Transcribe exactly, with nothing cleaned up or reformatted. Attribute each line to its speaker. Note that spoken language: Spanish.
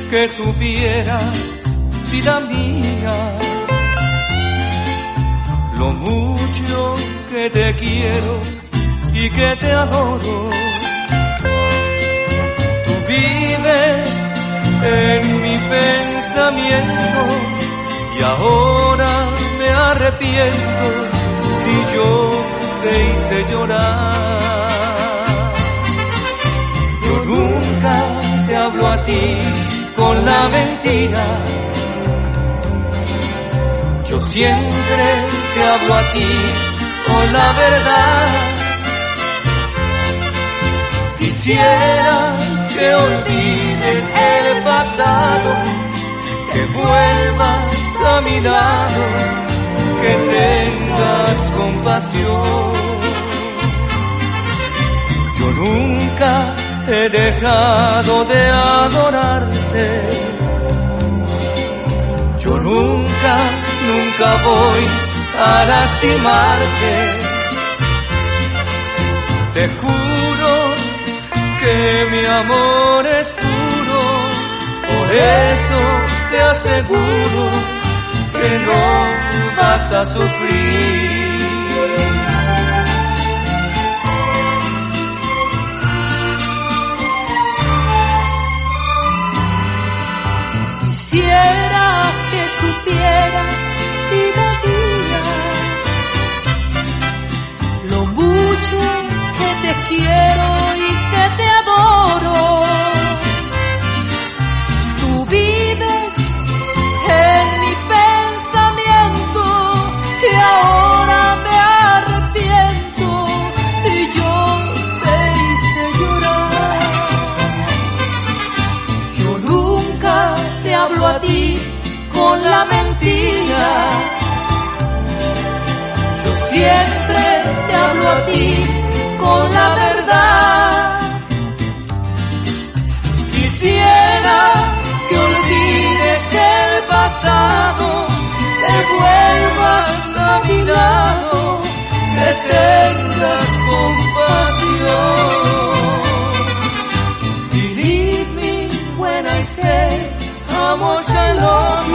Speaker 1: que supieras, vida mía, lo mucho que te quiero y que te adoro. Tú vives en mi pensamiento y ahora me arrepiento si yo te hice llorar. Yo nunca te hablo a ti con la mentira, yo siempre te hablo a ti con la verdad. Quisiera que olvides el pasado, que vuelvas a mi lado, que tengas compasión. Yo nunca he dejado de adorarte, yo nunca, nunca voy a lastimarte. Te juro que mi amor es puro, por eso te aseguro que no vas a sufrir.
Speaker 2: Quisiera que supieras, vida mía, lo mucho que te quiero y que te adoro. Tú vives en mi pensamiento y ahora me arrepiento si yo te hice llorar. Yo nunca te hablo a ti con la mentira, yo siempre te hablo a ti con la verdad. Quisiera que olvides el pasado, que vuelvas a mi lado, que tengas compasión. Believe me when I say how much I love